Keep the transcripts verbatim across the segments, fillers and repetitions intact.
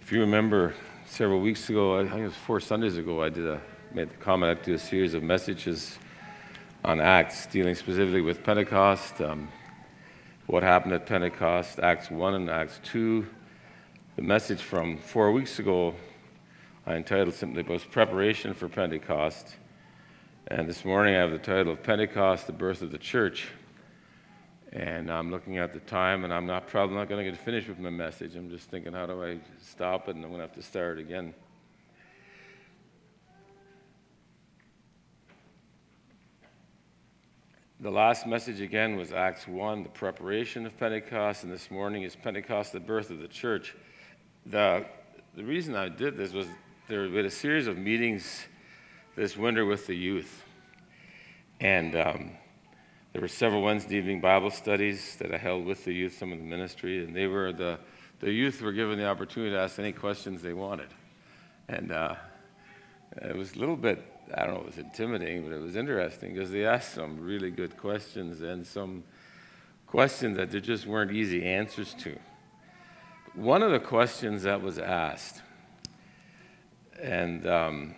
If you remember, several weeks ago, I think it was four Sundays ago, I did a made the comment I'd do a series of messages on Acts, dealing specifically with Pentecost, um, what happened at Pentecost, Acts one and Acts two. The message from four weeks ago, I entitled simply was Preparation for Pentecost. And this morning I have the title of Pentecost, the Birth of the Church. And I'm looking at the time, and I'm not probably not going to get finished with my message. I'm just thinking, how do I stop it? And I'm going to have to start again. The last message again was Acts one, the preparation of Pentecost, and this morning is Pentecost, the birth of the church. The, the reason I did this was there had been a series of meetings this winter with the youth. And um, there were several Wednesday evening Bible studies that I held with the youth, some of the ministry, and they were the, the youth were given the opportunity to ask any questions they wanted. And uh, it was a little bit, I don't know, it was intimidating, but it was interesting because they asked some really good questions and some questions that there just weren't easy answers to. One of the questions that was asked, and um,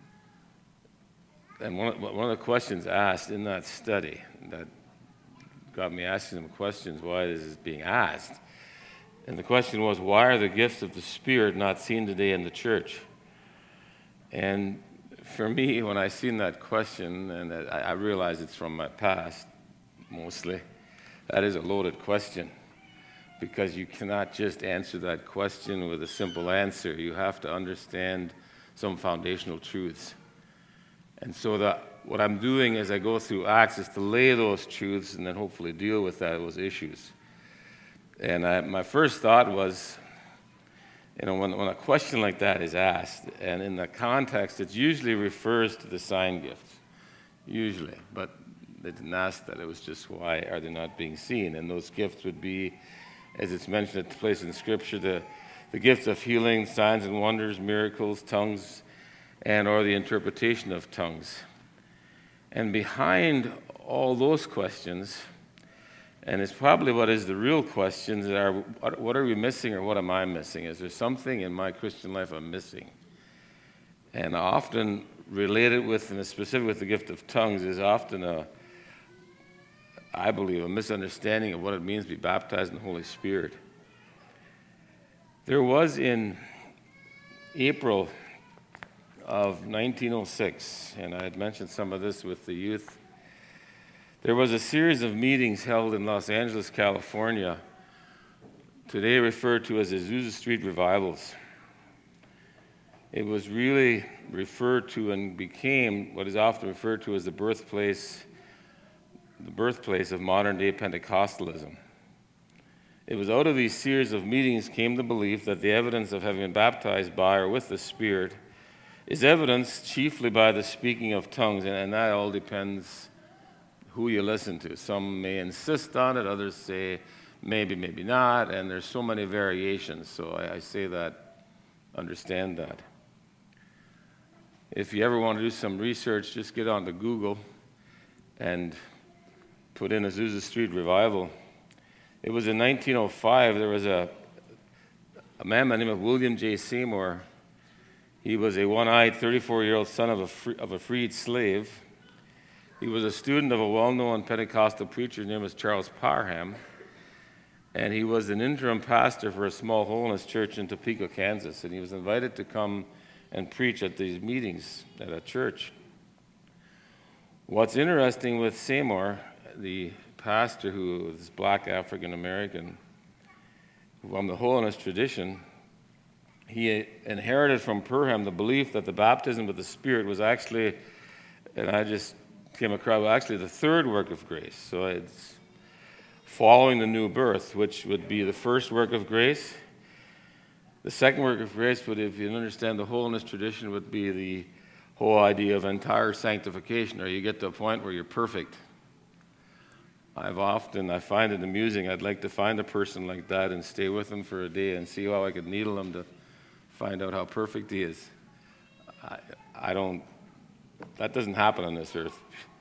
and one of, one of the questions asked in that study that got me asking them questions, why this is being asked, and the question was, why are the gifts of the Spirit not seen today in the church? And for me, when I seen that question, and I, I realize it's from my past, mostly, that is a loaded question, because you cannot just answer that question with a simple answer. You have to understand some foundational truths. And so the, what I'm doing as I go through Acts is to lay those truths and then hopefully deal with that, those issues. And I, my first thought was, you know, when, when a question like that is asked, and in the context, it usually refers to the sign gifts, usually. But they didn't ask that. It was just, why are they not being seen? And those gifts would be, as it's mentioned at the place in Scripture, the, the gifts of healing, signs and wonders, miracles, tongues, and or the interpretation of tongues. And behind all those questions, and it's probably what is the real questions, are what are we missing or what am I missing? Is there something in my Christian life I'm missing? And often related with, and specific with the gift of tongues, is often a, I believe, a misunderstanding of what it means to be baptized in the Holy Spirit. There was in April of nineteen oh six, and I had mentioned some of this with the youth, there was a series of meetings held in Los Angeles, California, today referred to as the Azusa Street Revivals. It was really referred to and became what is often referred to as the birthplace, the birthplace of modern-day Pentecostalism. It was out of these series of meetings came the belief that the evidence of having been baptized by or with the Spirit is evidenced chiefly by the speaking of tongues, and, and that all depends who you listen to. Some may insist on it, others say maybe, maybe not, and there's so many variations, so I, I say that, understand that. If you ever want to do some research, just get onto Google and put in Azusa Street Revival. It was in nineteen oh five, there was a, a man by the name of William J. Seymour. He was a one-eyed thirty-four-year-old son of a, free, of a freed slave. He was a student of a well-known Pentecostal preacher named Charles Parham, and he was an interim pastor for a small holiness church in Topeka, Kansas, and he was invited to come and preach at these meetings at a church. What's interesting with Seymour, the pastor who was black African-American from the holiness tradition, he inherited from Parham the belief that the baptism with the Spirit was actually, and I just came across, well, actually the third work of grace. So it's following the new birth, which would be the first work of grace. The second work of grace would, if you understand the holiness tradition, would be the whole idea of entire sanctification, or you get to a point where you're perfect. I've often, I find it amusing, I'd like to find a person like that and stay with them for a day and see how I could needle him to find out how perfect he is. I, I don't, that doesn't happen on this earth.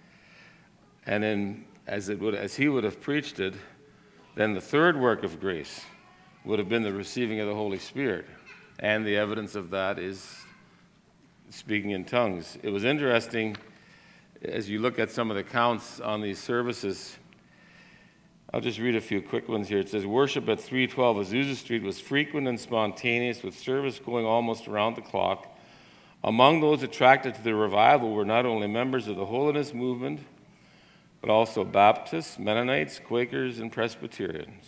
And then, as it would, as he would have preached it, then the third work of grace would have been the receiving of the Holy Spirit. And the evidence of that is speaking in tongues. It was interesting, as you look at some of the counts on these services, I'll just read a few quick ones here. It says, worship at three twelve Azusa Street was frequent and spontaneous, with service going almost around the clock. Among those attracted to the revival were not only members of the Holiness movement, but also Baptists, Mennonites, Quakers, and Presbyterians.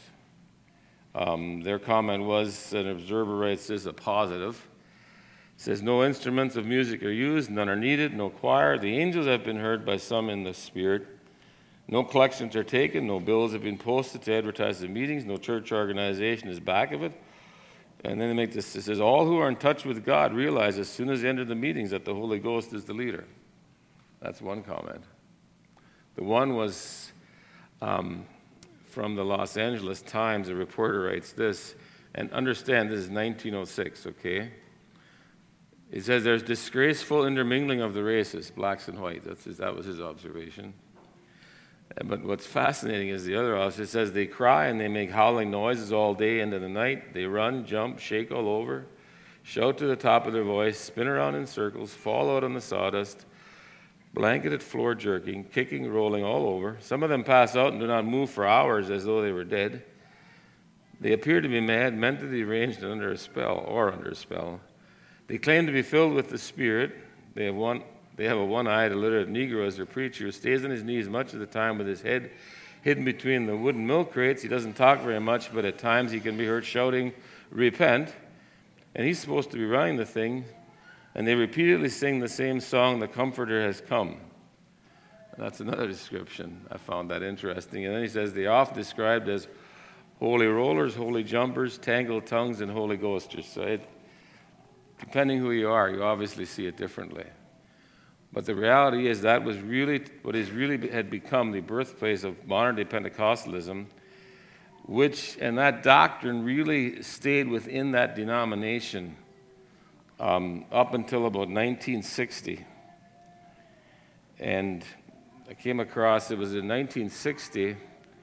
Um, their comment was, an observer writes this, a positive. It says, no instruments of music are used, none are needed, no choir. The angels have been heard by some in the Spirit. No collections are taken, no bills have been posted to advertise the meetings, no church organization is back of it. And then they make this, it says, all who are in touch with God realize as soon as they enter the meetings that the Holy Ghost is the leader. That's one comment. The one was um, from the Los Angeles Times. A reporter writes this, and understand this is nineteen oh six, okay? It says there's disgraceful intermingling of the races, blacks and whites. That's his, that was his observation. But what's fascinating is the other officer. It says they cry and they make howling noises all day into the night. They run, jump, shake all over, shout to the top of their voice, spin around in circles, fall out on the sawdust, blanketed floor jerking, kicking, rolling all over. Some of them pass out and do not move for hours as though they were dead. They appear to be mad, mentally deranged and under a spell, or under a spell. They claim to be filled with the Spirit. They have one... They have a one-eyed, illiterate Negro as their preacher who stays on his knees much of the time with his head hidden between the wooden milk crates. He doesn't talk very much, but at times he can be heard shouting, repent. And he's supposed to be running the thing. And they repeatedly sing the same song, the Comforter has come. And that's another description. I found that interesting. And then he says, they are often described as holy rollers, holy jumpers, tangled tongues, and Holy Ghosters. So it, depending who you are, you obviously see it differently. But the reality is that was really what is really had become the birthplace of modern-day Pentecostalism, which, and that doctrine really stayed within that denomination um, up until about nineteen sixty. And I came across, it was in nineteen sixty,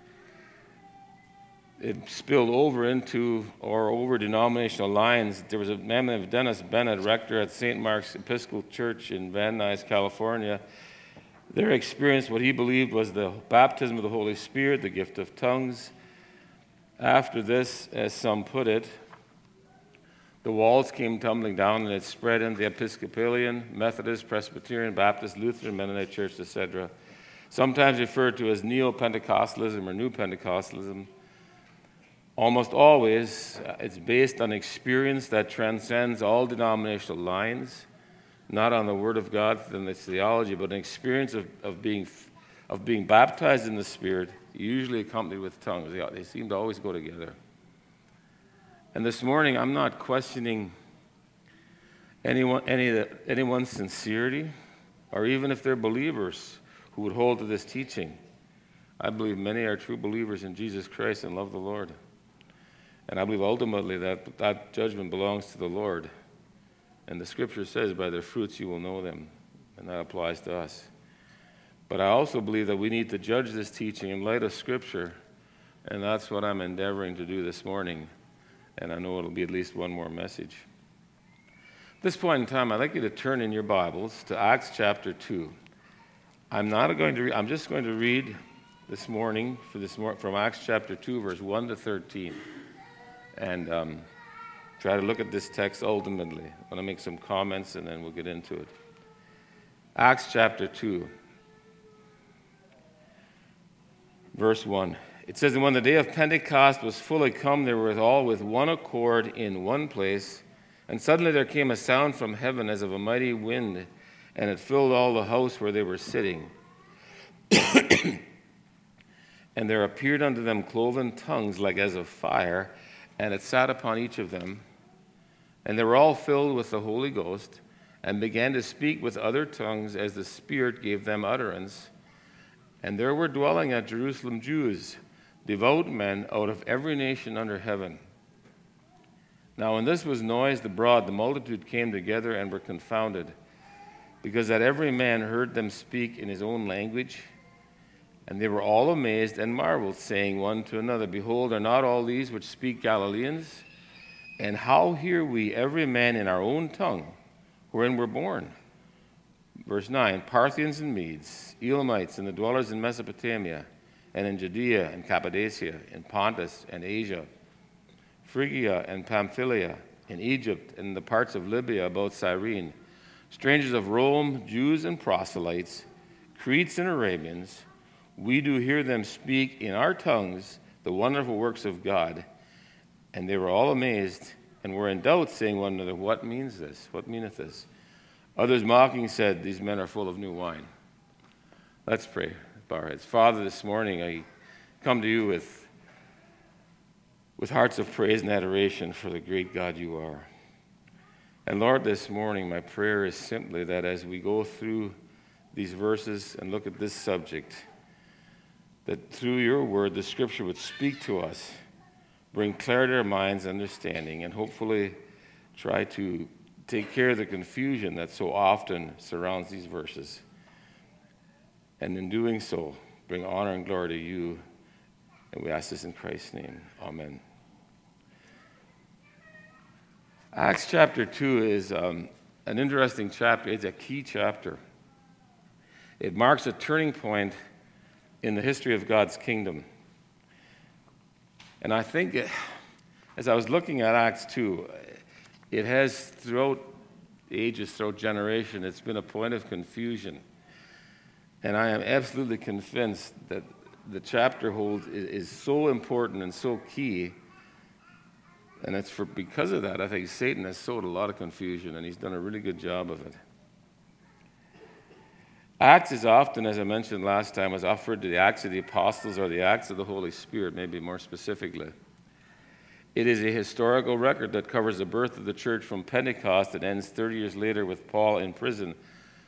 it spilled over into or over denominational lines. There was a man named Dennis Bennett, rector at Saint Mark's Episcopal Church in Van Nuys, California. There experienced what he believed was the baptism of the Holy Spirit, the gift of tongues. After this, as some put it, the walls came tumbling down and it spread into the Episcopalian, Methodist, Presbyterian, Baptist, Lutheran, Mennonite Church, et cetera. Sometimes referred to as Neo-Pentecostalism or New Pentecostalism. Almost always, it's based on experience that transcends all denominational lines, not on the Word of God and its theology, but an experience of, of, being, of being baptized in the Spirit, usually accompanied with tongues. They, they seem to always go together. And this morning, I'm not questioning anyone, any, anyone's sincerity, or even if they're believers who would hold to this teaching. I believe many are true believers in Jesus Christ and love the Lord. And I believe ultimately that that judgment belongs to the Lord. And the Scripture says, by their fruits you will know them. And that applies to us. But I also believe that we need to judge this teaching in light of Scripture. And that's what I'm endeavoring to do this morning. And I know it'll be at least one more message. At this point in time, I'd like you to turn in your Bibles to Acts chapter two. I'm not going to. Re- I'm just going to read this morning for this mor- from Acts chapter two, verse one to thirteen. And um, try to look at this text ultimately. I'm going to make some comments and then we'll get into it. Acts chapter two, verse one. It says, and when the day of Pentecost was fully come, they were all with one accord in one place. And suddenly there came a sound from heaven as of a mighty wind, and it filled all the house where they were sitting. And there appeared unto them cloven tongues like as of fire, and it sat upon each of them. And they were all filled with the Holy Ghost, and began to speak with other tongues as the Spirit gave them utterance. And there were dwelling at Jerusalem Jews, devout men out of every nation under heaven. Now when this was noised abroad, the multitude came together and were confounded, because that every man heard them speak in his own language. And they were all amazed and marveled, saying one to another, behold, are not all these which speak Galileans? And how hear we every man in our own tongue, wherein we're born? Verse nine, Parthians and Medes, Elamites, and the dwellers in Mesopotamia, and in Judea and Cappadocia, in Pontus and Asia, Phrygia and Pamphylia, in Egypt and the parts of Libya about Cyrene, strangers of Rome, Jews and proselytes, Cretes and Arabians, we do hear them speak in our tongues the wonderful works of God. And they were all amazed and were in doubt, saying one another, what means this? What meaneth this? Others mocking said, these men are full of new wine. Let's pray. Bow our heads. Father, this morning I come to you with, with hearts of praise and adoration for the great God you are. And Lord, this morning my prayer is simply that as we go through these verses and look at this subject, that through your word the scripture would speak to us, bring clarity to our minds, understanding, and hopefully try to take care of the confusion that so often surrounds these verses. And in doing so, bring honor and glory to you. And we ask this in Christ's name. Amen. Acts chapter two is um, an interesting chapter. It's a key chapter. It marks a turning point in the history of God's kingdom. And I think, as I was looking at Acts two, it has throughout ages, throughout generation, it's been a point of confusion. And I am absolutely convinced that the chapter holds is so important and so key. And it's for because of that, I think Satan has sowed a lot of confusion, and he's done a really good job of it. Acts is often, as I mentioned last time, was offered to the Acts of the Apostles or the Acts of the Holy Spirit, maybe more specifically. It is a historical record that covers the birth of the church from Pentecost that ends thirty years later with Paul in prison.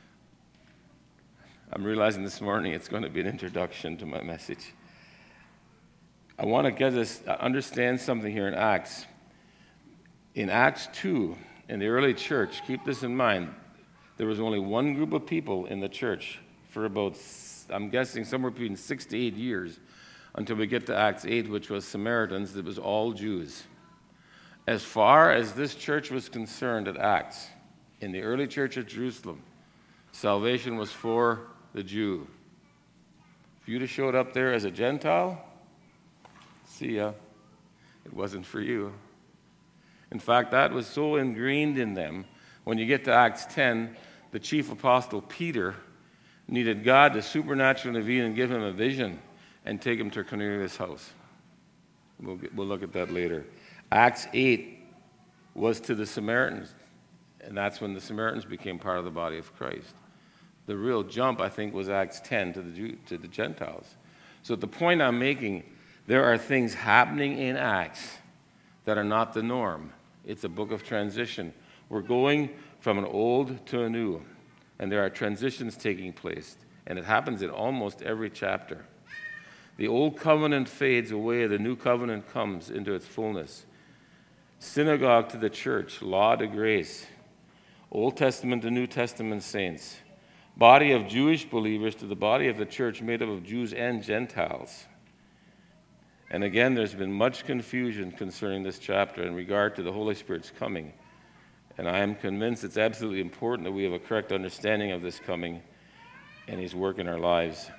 I'm realizing this morning it's going to be an introduction to my message. I want to get us understand something here in Acts. In Acts two, in the early church, keep this in mind, there was only one group of people in the church for about, I'm guessing, somewhere between six to eight years until we get to Acts eight, which was Samaritans. It was all Jews. As far as this church was concerned at Acts, in the early church of Jerusalem, salvation was for the Jew. If you'd have showed up there as a Gentile, see ya. It wasn't for you. In fact, that was so ingrained in them. When you get to Acts ten, the chief apostle Peter needed God to supernaturally intervene and give him a vision and take him to Cornelius' house. We'll, get, we'll look at that later. Acts eight was to the Samaritans, and that's when the Samaritans became part of the body of Christ. The real jump, I think, was Acts ten to the Jew, to the Gentiles. So the point I'm making, there are things happening in Acts that are not the norm. It's a book of transition. We're going from an old to a new, and there are transitions taking place, and it happens in almost every chapter. The old covenant fades away, the new covenant comes into its fullness. Synagogue to the church, law to grace, Old Testament to New Testament saints, body of Jewish believers to the body of the church made up of Jews and Gentiles. And again, there's been much confusion concerning this chapter in regard to the Holy Spirit's coming. And I am convinced it's absolutely important that we have a correct understanding of this coming and his work in our lives.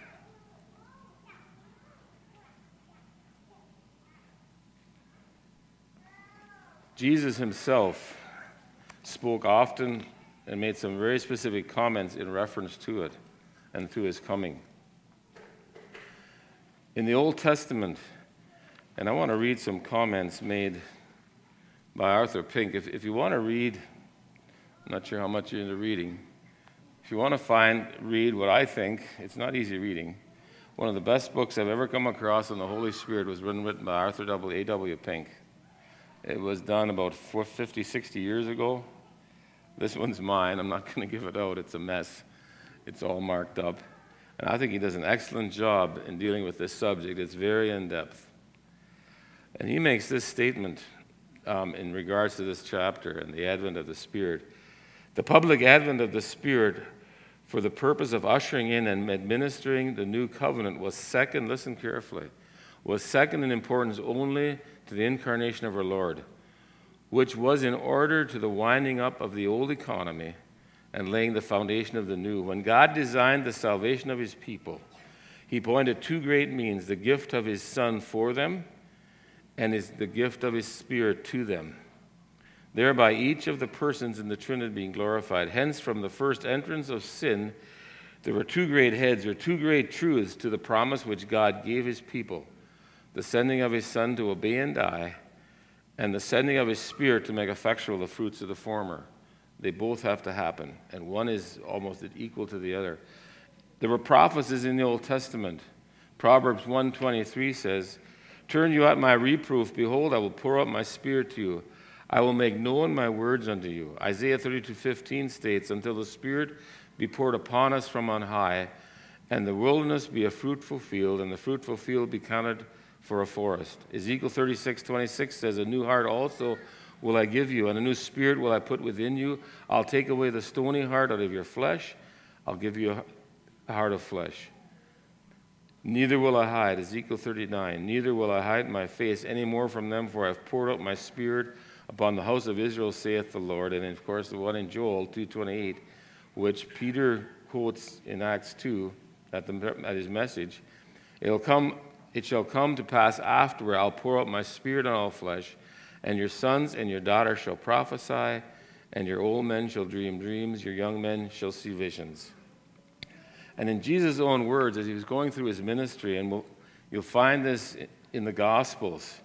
Jesus himself spoke often and made some very specific comments in reference to it and to his coming. In the Old Testament, and I want to read some comments made by Arthur Pink. If, if you want to read, I'm not sure how much you're into reading. If you want to find, read what I think, it's not easy reading. One of the best books I've ever come across on the Holy Spirit was written, written by Arthur W. A W. Pink. It was done about fifty, sixty years ago. This one's mine. I'm not going to give it out. It's a mess. It's all marked up. And I think he does an excellent job in dealing with this subject. It's very in-depth. And he makes this statement um, in regards to this chapter and the advent of the Spirit. The public advent of the Spirit for the purpose of ushering in and administering the new covenant was second, listen carefully, was second in importance only to the incarnation of our Lord. which was in order to the winding up of the old economy and laying the foundation of the new. When God designed the salvation of his people, he appointed two great means, the gift of his Son for them and his, the gift of his Spirit to them, thereby each of the persons in the Trinity being glorified. Hence, from the first entrance of sin, there were two great heads, or two great truths to the promise which God gave his people, the sending of his Son to obey and die, and the sending of his Spirit to make effectual the fruits of the former. They both have to happen, and one is almost equal to the other. There were prophecies in the Old Testament. Proverbs one twenty-three says, "Turn you at my reproof, behold, I will pour out my Spirit to you. I will make known my words unto you." Isaiah thirty-two fifteen states, "Until the Spirit be poured upon us from on high, and the wilderness be a fruitful field, and the fruitful field be counted for a forest." Ezekiel thirty-six twenty-six says, "A new heart also will I give you, and a new spirit will I put within you. I'll take away the stony heart out of your flesh. I'll give you a heart of flesh. Neither will I hide," Ezekiel thirty-nine, "neither will I hide my face any more from them, for I have poured out my Spirit upon the house of Israel, saith the Lord." And of course, the one in Joel two twenty-eight, which Peter quotes in Acts two at, the, at his message, It'll come, "It shall come to pass afterward, I'll pour out my Spirit on all flesh, and your sons and your daughters shall prophesy, and your old men shall dream dreams, your young men shall see visions." And in Jesus' own words, as he was going through his ministry, and we'll, you'll find this in the Gospels,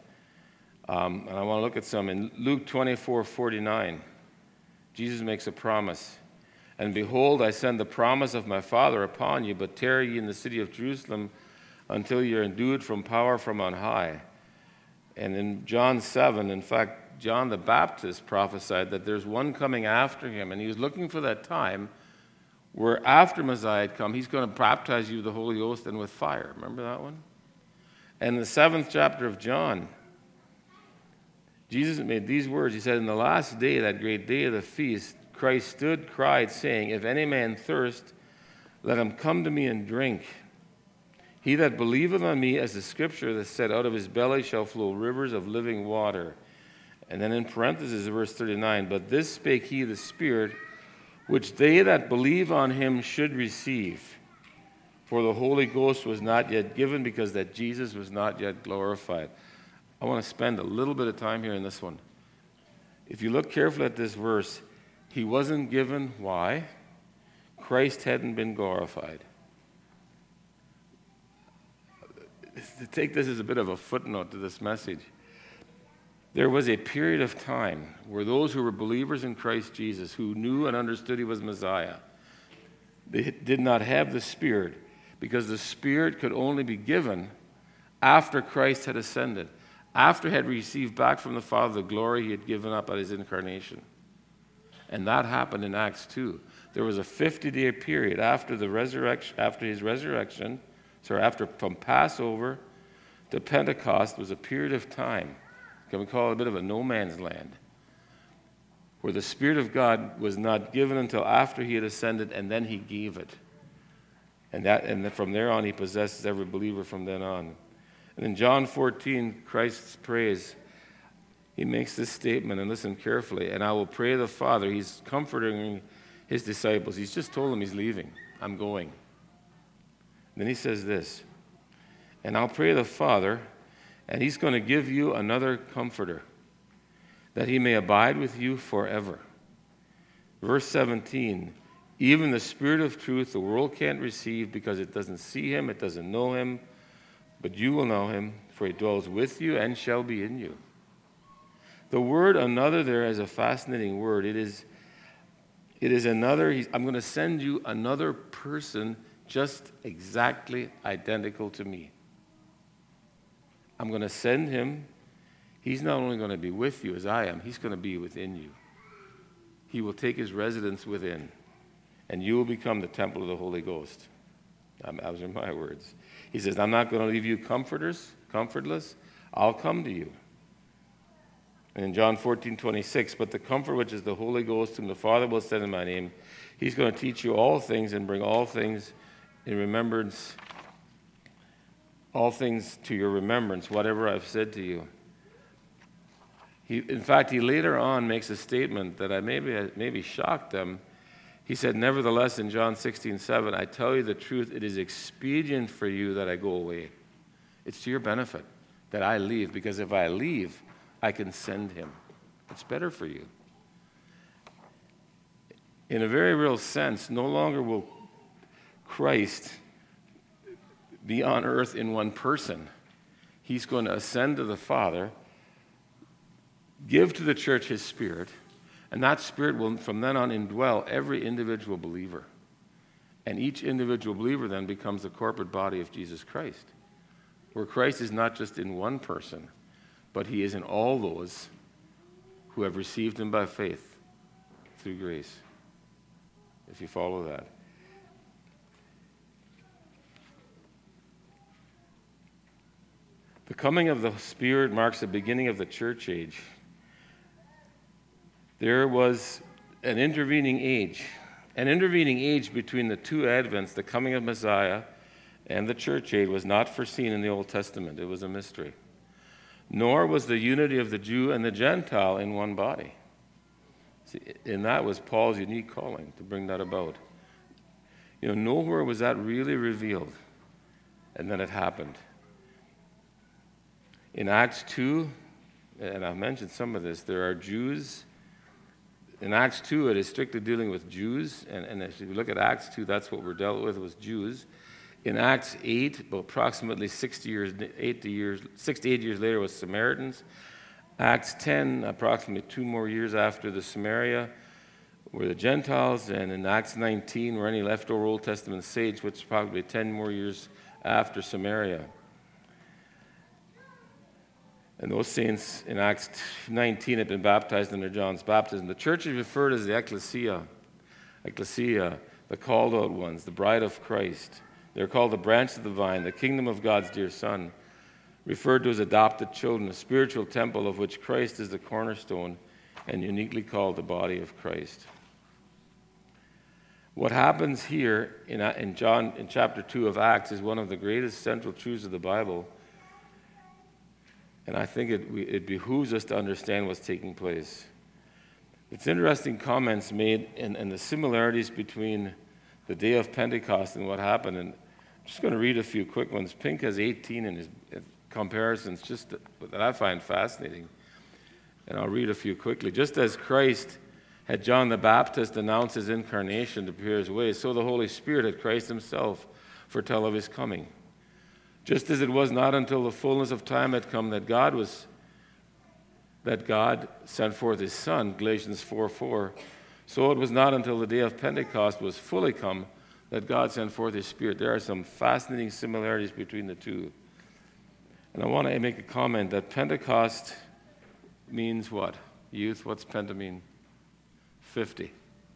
um, and I want to look at some. In Luke twenty-four forty-nine, Jesus makes a promise. "And behold, I send the promise of my Father upon you, but tarry ye in the city of Jerusalem until you're endued from power from on high." And in John seven, in fact, John the Baptist prophesied that there's one coming after him, and he was looking for that time where after Messiah had come, he's going to baptize you with the Holy Ghost and with fire. Remember that one? And in the seventh chapter of John, Jesus made these words. He said, "In the last day, that great day of the feast, Christ stood, cried, saying, If any man thirst, let him come to me and drink. He that believeth on me, as the scripture that said, out of his belly shall flow rivers of living water." And then in parentheses, verse thirty-nine, "But this spake he, the Spirit, which they that believe on him should receive. For the Holy Ghost was not yet given, because that Jesus was not yet glorified." I want to spend a little bit of time here in this one. If you look carefully at this verse, he wasn't given. Why? Christ hadn't been glorified. To take this as a bit of a footnote to this message, there was a period of time where those who were believers in Christ Jesus, who knew and understood he was Messiah, they did not have the Spirit, because the Spirit could only be given after Christ had ascended, after he had received back from the Father the glory he had given up at his incarnation. And that happened in Acts two. There was a fifty-day period after the resurrection, after his resurrection, sorry, after from Passover to Pentecost was a period of time. Can we call it a bit of a no man's land, where the Spirit of God was not given until after he had ascended, and then he gave it. And that, and from there on, he possesses every believer from then on. And in John fourteen, Christ's praise, he makes this statement, and listen carefully, "And I will pray the Father." He's comforting his disciples. He's just told them he's leaving. "I'm going." And then he says this, "And I'll pray the Father, and he's going to give you another comforter, that he may abide with you forever." Verse seventeen, "Even the Spirit of truth the world can't receive, because it doesn't see him, it doesn't know him, but you will know him, for he dwells with you and shall be in you." The word "another" there is a fascinating word. It is, it is another, I'm going to send you another person just exactly identical to me. I'm going to send him. He's not only going to be with you as I am, he's going to be within you. He will take his residence within, and you will become the temple of the Holy Ghost. Um, those are my words. He says, "I'm not going to leave you comforters, comfortless. I'll come to you." And in John fourteen twenty-six, "But the Comforter, which is the Holy Ghost, whom the Father will send in my name, he's going to teach you all things and bring all things in remembrance, all things to your remembrance, whatever I've said to you." He, in fact, he later on makes a statement that I maybe, maybe shocked them. He said, nevertheless, in John sixteen seven, I tell you the truth, it is expedient for you that I go away. It's to your benefit that I leave, because if I leave, I can send him. It's better for you. In a very real sense, no longer will Christ be on earth in one person. He's going to ascend to the Father, give to the church his Spirit, and that Spirit will from then on indwell every individual believer. And each individual believer then becomes the corporate body of Jesus Christ, where Christ is not just in one person, but he is in all those who have received him by faith through grace, if you follow that. The coming of the Spirit marks the beginning of the church age. There was an intervening age, an intervening age between the two advents, the coming of Messiah and the church age, was not foreseen in the Old Testament. It was a mystery. Nor was the unity of the Jew and the Gentile in one body. See, and that was Paul's unique calling to bring that about. You know, nowhere was that really revealed, and then it happened. In Acts two, and I've mentioned some of this, there are Jews. In Acts two, it is strictly dealing with Jews, and, and if you look at Acts two, that's what we're dealt with, was Jews. In Acts eight, about approximately sixty years, eighty years, sixty-eight years later, was Samaritans. Acts ten, approximately two more years after the Samaria, were the Gentiles, and in Acts nineteen, were any leftover Old Testament saints, which is probably ten more years after Samaria. And those saints in Acts nineteen had been baptized under John's baptism. The church is referred as the ecclesia, ecclesia, the called out ones, the bride of Christ. They're called the branch of the vine, the kingdom of God's dear Son, referred to as adopted children, a spiritual temple of which Christ is the cornerstone and uniquely called the body of Christ. What happens here in, in John, in chapter two of Acts, is one of the greatest central truths of the Bible. And I think it, it behooves us to understand what's taking place. It's interesting comments made in, in the similarities between the day of Pentecost and what happened. And I'm just going to read a few quick ones. Pink has eighteen in his comparisons, just that, that I find fascinating. And I'll read a few quickly. Just as Christ had John the Baptist announce his incarnation to prepare his way, so the Holy Spirit had Christ himself foretell of his coming. Just as it was not until the fullness of time had come that God was that God sent forth his Son, Galatians four four, so it was not until the day of Pentecost was fully come that God sent forth his Spirit. There are some fascinating similarities between the two. And I want to make a comment that Pentecost means what? Youth, what's Penta mean? fifty.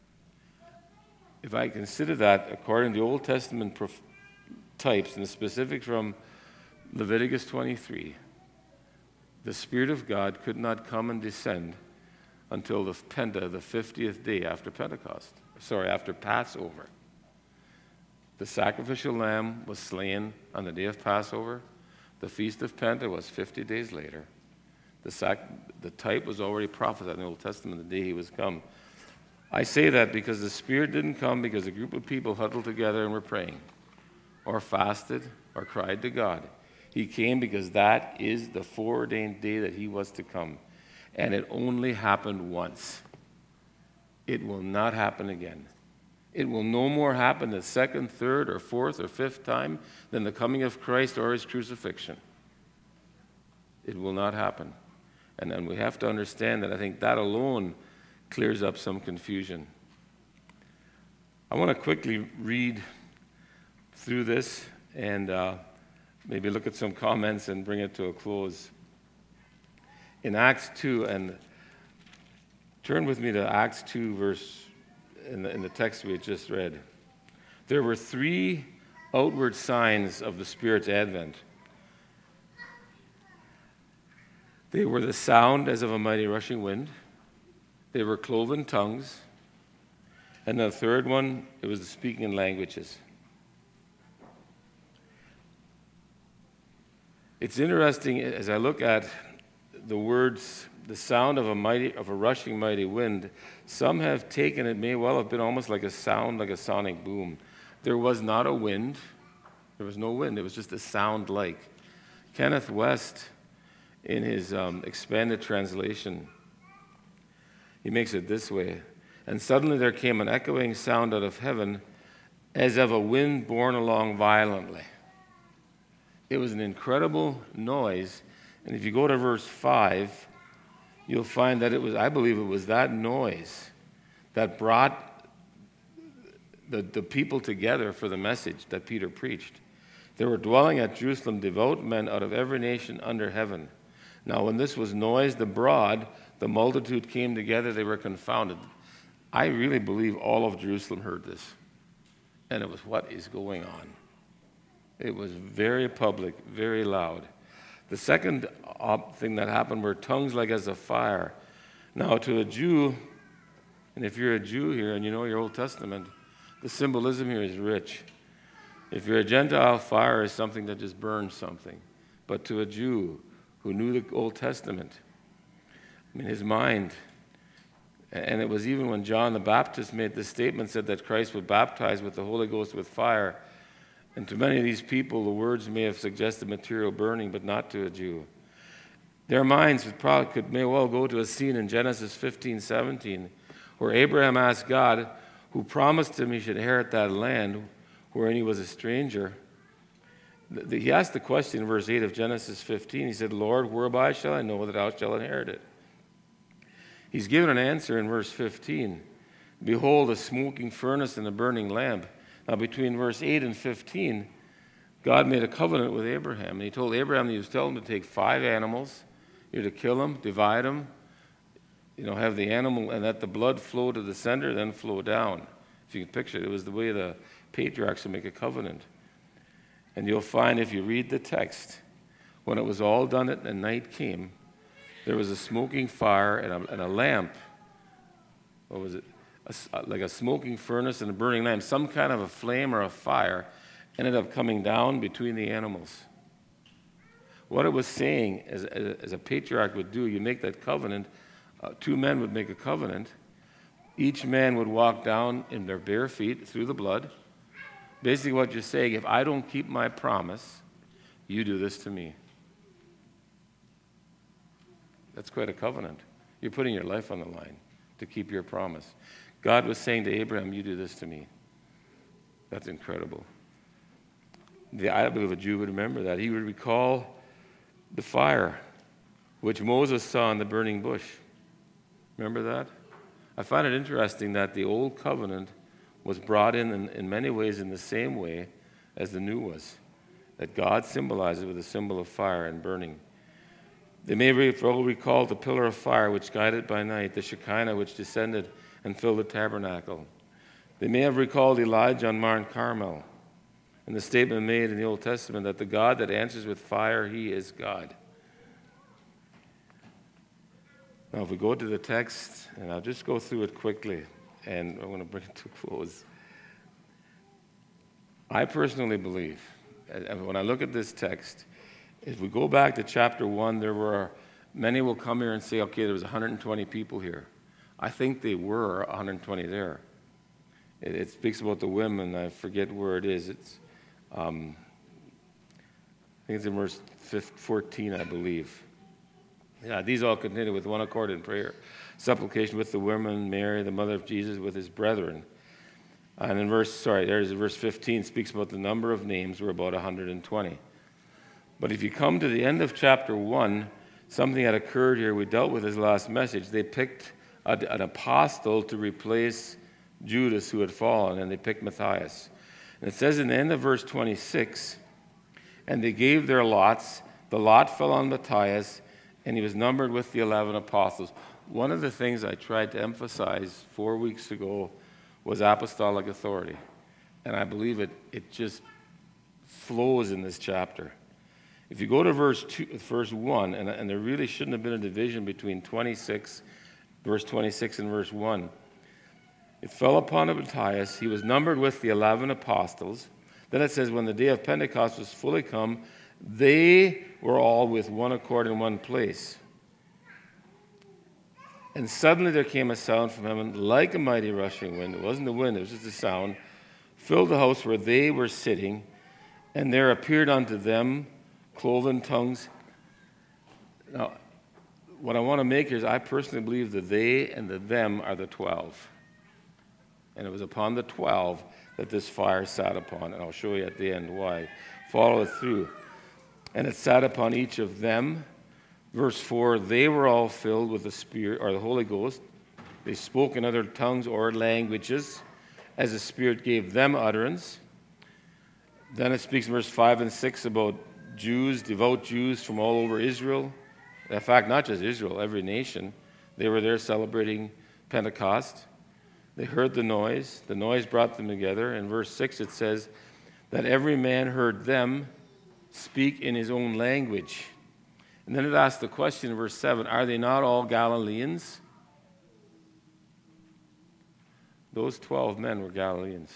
If I consider that, according to the Old Testament prof- types, and the specifics from Leviticus twenty-three, the Spirit of God could not come and descend until the Penta, the fiftieth day after Pentecost. Sorry, after Passover. The sacrificial lamb was slain on the day of Passover. The Feast of Penta was fifty days later. The, sac- the type was already prophesied in the Old Testament the day he was come. I say that because the Spirit didn't come because a group of people huddled together and were praying, or fasted, or cried to God. He came because that is the foreordained day that he was to come. And it only happened once. It will not happen again. It will no more happen the second, third, or fourth, or fifth time than the coming of Christ or his crucifixion. It will not happen. And then we have to understand that I think that alone clears up some confusion. I want to quickly read through this and uh, maybe look at some comments and bring it to a close. In Acts two, and turn with me to Acts two, verse in the, in the text we had just read. There were three outward signs of the Spirit's advent. They were the sound as of a mighty rushing wind. They were cloven tongues. And the third one, it was the speaking in languages. It's interesting as I look at the words the sound of a mighty, of a rushing mighty wind. Some have taken it may well have been almost like a sound, like a sonic boom. There was not a wind. There was no wind. It was just a sound like. Kenneth West, in his um, expanded translation, he makes it this way. And suddenly there came an echoing sound out of heaven as of a wind borne along violently. It was an incredible noise. And if you go to verse five, you'll find that it was, I believe it was that noise that brought the, the people together for the message that Peter preached. There were dwelling at Jerusalem devout men out of every nation under heaven. Now, when this was noised abroad, the multitude came together, they were confounded. I really believe all of Jerusalem heard this. And it was, what is going on? It was very public, very loud. The second thing that happened were tongues like as of fire. Now, to a Jew, and if you're a Jew here and you know your Old Testament, the symbolism here is rich. If you're a Gentile, fire is something that just burns something. But to a Jew who knew the Old Testament, I mean, his mind, and it was even when John the Baptist made this statement, said that Christ would baptize with the Holy Ghost with fire. And to many of these people, the words may have suggested material burning, but not to a Jew. Their minds would probably could may well go to a scene in Genesis fifteen seventeen, where Abraham asked God, who promised him he should inherit that land, wherein he was a stranger. He asked the question in verse eight of Genesis fifteen. He said, Lord, whereby shall I know that thou shalt inherit it? He's given an answer in verse fifteen. Behold, a smoking furnace and a burning lamp. Now, between verse eight and fifteen, God made a covenant with Abraham. And he told Abraham that he was telling him to take five animals. You're to kill them, divide them, you know, have the animal, and let the blood flow to the center, then flow down. If you can picture it, it was the way the patriarchs would make a covenant. And you'll find if you read the text, when it was all done and night came, there was a smoking fire and a, and a lamp. What was it? A, like a smoking furnace and a burning lamp. Some kind of a flame or a fire ended up coming down between the animals. What it was saying, as, as a patriarch would do, you make that covenant. Uh, two men would make a covenant. Each man would walk down in their bare feet through the blood. Basically what you're saying, if I don't keep my promise, you do this to me. That's quite a covenant. You're putting your life on the line to keep your promise. God was saying to Abraham, you do this to me. That's incredible. The, I believe a Jew would remember that. He would recall the fire which Moses saw in the burning bush. Remember that? I find it interesting that the old covenant was brought in, in in many ways in the same way as the new was. That God symbolized it with a symbol of fire and burning. They may well recall the pillar of fire which guided by night, the Shekinah which descended and filled the tabernacle. They may have recalled Elijah on Mount Carmel and the statement made in the Old Testament that the God that answers with fire, he is God. Now, if we go to the text, and I'll just go through it quickly, and I'm going to bring it to a close. I personally believe, and when I look at this text, if we go back to chapter one, there were, many will come here and say, okay, there was one hundred twenty people here. I think they were one hundred twenty there. It, it speaks about the women. I forget where it is. It's, um, I think it's in verse fourteen, I believe. Yeah, these all continued with one accord in prayer, supplication with the women, Mary, the mother of Jesus, with his brethren. And in verse, sorry, there's verse fifteen, speaks about the number of names were about one hundred twenty. But if you come to the end of chapter one, something had occurred here we dealt with his last message. They picked a, an apostle to replace Judas who had fallen, and they picked Matthias. And it says in the end of verse twenty-six, and they gave their lots. The lot fell on Matthias, and he was numbered with the eleven apostles. One of the things I tried to emphasize four weeks ago was apostolic authority. And I believe it, it just flows in this chapter. If you go to verse two, verse one, and, and there really shouldn't have been a division between twenty-six, verse twenty-six and verse one. It fell upon Matthias. He was numbered with the eleven apostles. Then it says, when the day of Pentecost was fully come, they were all with one accord in one place. And suddenly there came a sound from heaven like a mighty rushing wind. It wasn't the wind, it was just a sound. Filled the house where they were sitting, and there appeared unto them cloven tongues. Now, what I want to make here is I personally believe that they and the them are the twelve. And it was upon the twelve that this fire sat upon. And I'll show you at the end why. Follow it through. And it sat upon each of them. Verse four, they were all filled with the Spirit, or the Holy Ghost. They spoke in other tongues or languages, as the Spirit gave them utterance. Then it speaks in verse five and six about Jews, devout Jews from all over Israel. In fact, not just Israel, every nation. They were there celebrating Pentecost. They heard the noise. The noise brought them together. In verse six it says that every man heard them speak in his own language. And then it asks the question in verse seven, are they not all Galileans? Those twelve men were Galileans.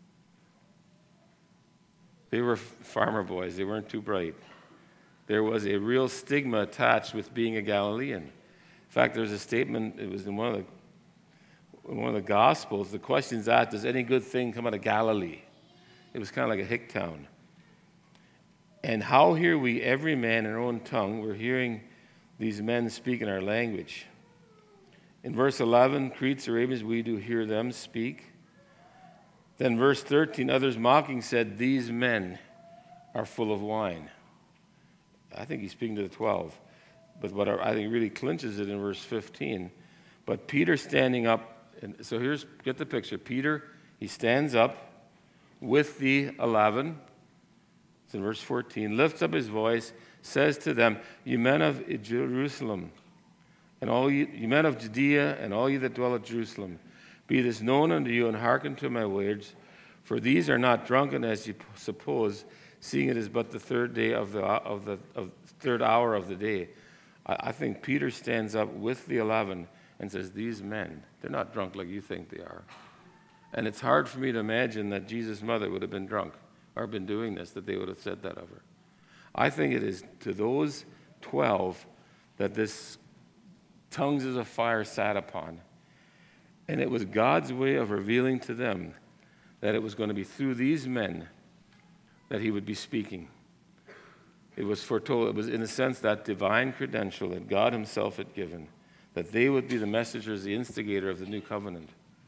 They were farmer boys. They weren't too bright. There was a real stigma attached with being a Galilean. In fact, there's a statement, it was in one of the in one of the Gospels, the question's asked, does any good thing come out of Galilee? It was kind of like a hick town. And how hear we every man in our own tongue? We're hearing these men speak in our language. In verse eleven, Cretes, Arabians, we do hear them speak. Then verse thirteen, others mocking said, these men are full of wine. I think he's speaking to the twelve. But what I think really clinches it in verse fifteen. But Peter standing up, and so here's, get the picture. Peter, he stands up with the eleven. It's in verse fourteen. Lifts up his voice, says to them, you men of Jerusalem, and all you, you men of Judea, and all you that dwell at Jerusalem, be this known unto you, and hearken to my words. For these are not drunken as you suppose, seeing it is but the third day of the of the of third hour of the day. I, I think Peter stands up with the eleven and says, these men, they're not drunk like you think they are. And it's hard for me to imagine that Jesus' mother would have been drunk or been doing this, that they would have said that of her. I think it is to those twelve that this tongues as a fire sat upon. And it was God's way of revealing to them that it was going to be through these men that he would be speaking. It was foretold, it was in a sense that divine credential that God himself had given, that they would be the messengers, the instigator of the new covenant.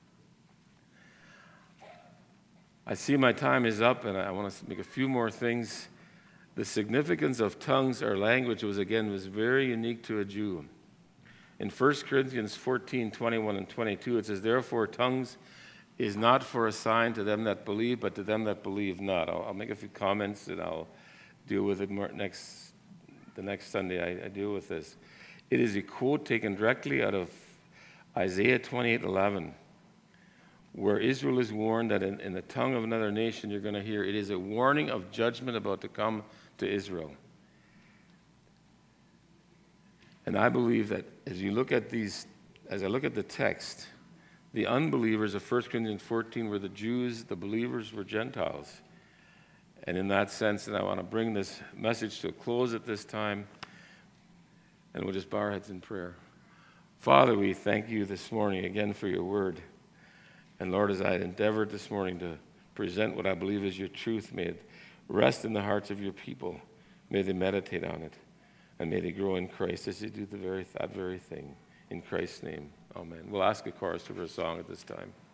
I see my time is up, and I want to make a few more things. The significance of tongues or language was, again, was very unique to a Jew. In First Corinthians fourteen, twenty-one and twenty-two, it says, therefore tongues is not for a sign to them that believe, but to them that believe not. I'll, I'll make a few comments, and I'll deal with it more next, the next Sunday I, I deal with this. It is a quote taken directly out of Isaiah twenty-eight eleven, where Israel is warned that in, in the tongue of another nation you're going to hear, it is a warning of judgment about to come to Israel. And I believe that as you look at these, as I look at the text, the unbelievers of First Corinthians fourteen were the Jews, the believers were Gentiles. And in that sense, and I want to bring this message to a close at this time, and we'll just bow our heads in prayer. Father, we thank you this morning again for your word. And Lord, as I endeavored this morning to present what I believe is your truth, may it rest in the hearts of your people. May they meditate on it. And may they grow in Christ as they do the very that very thing. In Christ's name, amen. We'll ask a chorus of a song at this time.